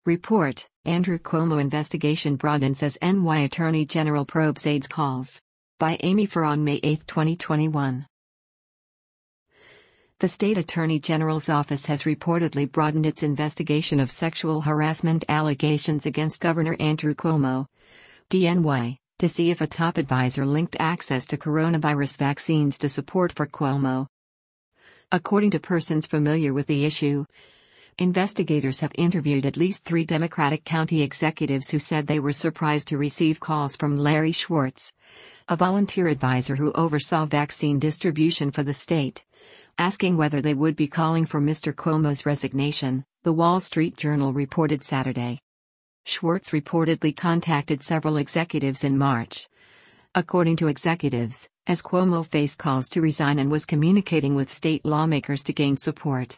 Report, Andrew Cuomo investigation broadens as NY Attorney General probes aides calls. By Amy Farr on May 8, 2021. The state attorney general's office has reportedly broadened its investigation of sexual harassment allegations against Governor Andrew Cuomo, DNY, to see if a top advisor linked access to coronavirus vaccines to support for Cuomo. According to persons familiar with the issue, investigators have interviewed at least 3 Democratic county executives who said they were surprised to receive calls from Larry Schwartz, a volunteer advisor who oversaw vaccine distribution for the state, asking whether they would be calling for Mr. Cuomo's resignation, The Wall Street Journal reported Saturday. Schwartz reportedly contacted several executives in March. According to executives, as Cuomo faced calls to resign and was communicating with state lawmakers to gain support.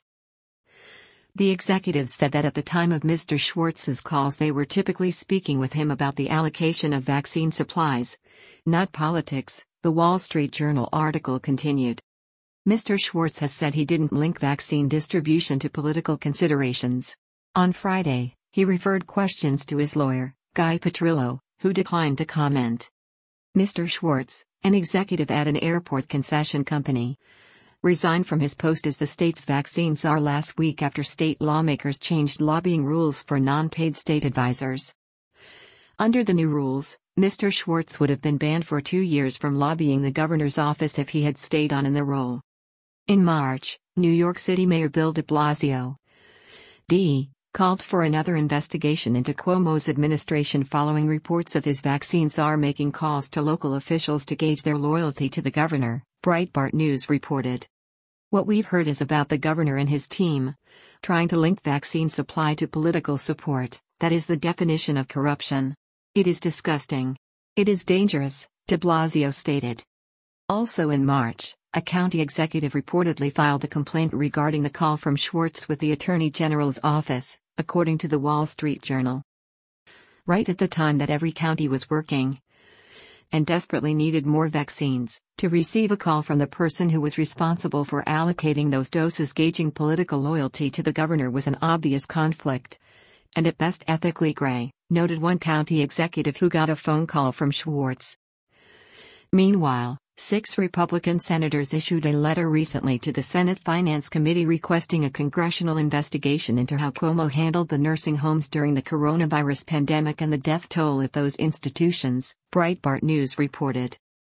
The executives said that at the time of Mr. Schwartz's calls they were typically speaking with him about the allocation of vaccine supplies, not politics, the Wall Street Journal article continued. Mr. Schwartz has said he didn't link vaccine distribution to political considerations. On Friday, he referred questions to his lawyer, Guy Petrillo, who declined to comment. Mr. Schwartz, an executive at an airport concession company, resigned from his post as the state's vaccine czar last week after state lawmakers changed lobbying rules for non-paid state advisors. Under the new rules, Mr. Schwartz would have been banned for 2 years from lobbying the governor's office if he had stayed on in the role. In March, New York City Mayor Bill de Blasio, D., called for another investigation into Cuomo's administration following reports of his vaccine czar making calls to local officials to gauge their loyalty to the governor, Breitbart News reported. What we've heard is about the governor and his team trying to link vaccine supply to political support. That is the definition of corruption. It is disgusting. It is dangerous, de Blasio stated. Also in March, a county executive reportedly filed a complaint regarding the call from Schwartz with the Attorney General's office, according to the Wall Street Journal. Right at the time that every county was working and desperately needed more vaccines, to receive a call from the person who was responsible for allocating those doses, gauging political loyalty to the governor, was an obvious conflict, and at best ethically gray, noted one county executive who got a phone call from Schwartz. Meanwhile, 6 Republican senators issued a letter recently to the Senate Finance Committee requesting a congressional investigation into how Cuomo handled the nursing homes during the coronavirus pandemic and the death toll at those institutions, Breitbart News reported.